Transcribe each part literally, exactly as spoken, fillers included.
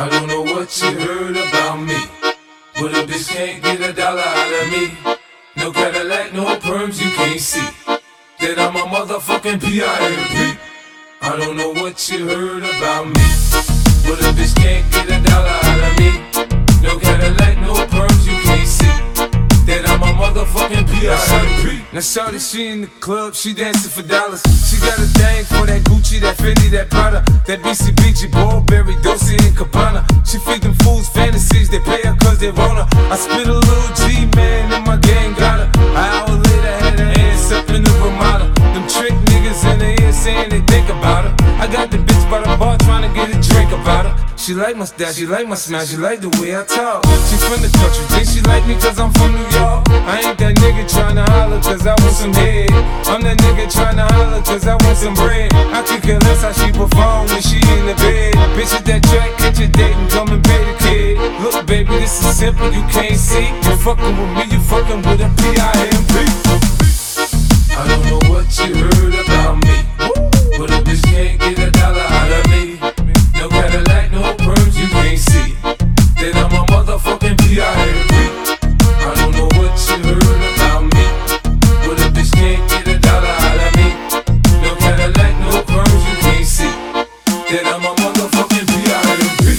I don't know what you heard about me, but a bitch can't get a dollar out of me. No Cadillac, no perms, you can't see that I'm a motherfucking P I M P. I don't know what you heard about me, but a bitch can't get a dollar out of me. No Cadillac, no perms, you can't see that I'm a motherfucking P I M P. Now shawty, she in the club, she dancing for dollars. She got a thing for that Gucci, that Fendi, that Prada, that B C B G, Burberry, Dolce and Gabbana. She feed them fools fantasies, they pay her cause they want her. I spit a little G, man, and my gang got her. An hour later, had her ass up in the Ramada. Them trick niggas in the ear saying they think about her. I got the bitch by the bar trying to get a drink about her. She like my style, she like my smile, she like the way I talk. She from the country, think she like me cause I'm from New York. I ain't that nigga tryna holler cause I want some head. I'm that nigga tryna holler cause I want some bread. I could care less how she perform when she in the bed. Bitch at that track, catch a date and come and pay the kid. Look baby, this is simple, you can't see. You fucking with me, you fucking with a P I M P. I don't know what you heard about me, but a bitch can't get a dollar out of me. No Cadillac, no perms, you can't see that I'm a motherfucking P I M P. I don't know what you heard about me, but a bitch can't get a dollar out of me. No Cadillac, no perms, you can't see that I'm a motherfucking P I M P.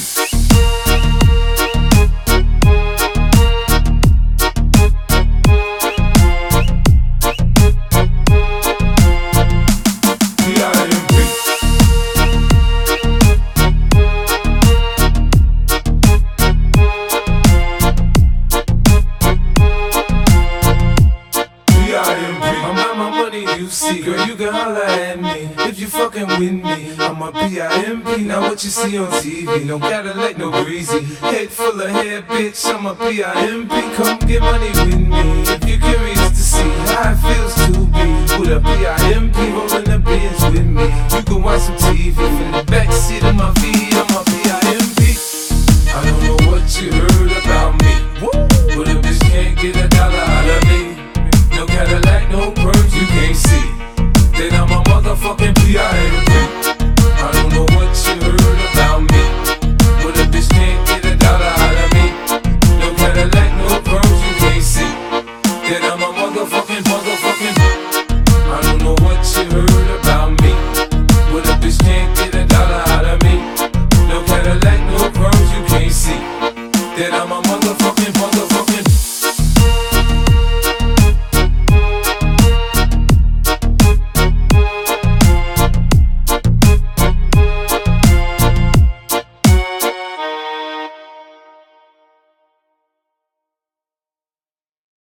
You see, girl, you can holler at me if you fucking with me. I'm a P I M P, now what you see on T V. No Cadillac, no breezy, head full of hair, bitch. I'm a P I M P, come get money with me if you're curious to see how it feels to be with a P I M P rolling the bins with me. You can watch some T V from the backseat of my V. I'm a P I M P. I don't know what you heard about me, but a bitch can't get a dollar out of me. No Cadillac, no perms, you can't see that I'm a motherfucking P I M P. I don't know what you heard about me, but a bitch can't get a dollar out of me. No Cadillac, no perms, you can't see that I'm a motherfucking, motherfucking. I don't know what you heard about me, but a bitch can't get a dollar out of me. No Cadillac, no perms, you can't see that I'm a motherfucking, motherfucking.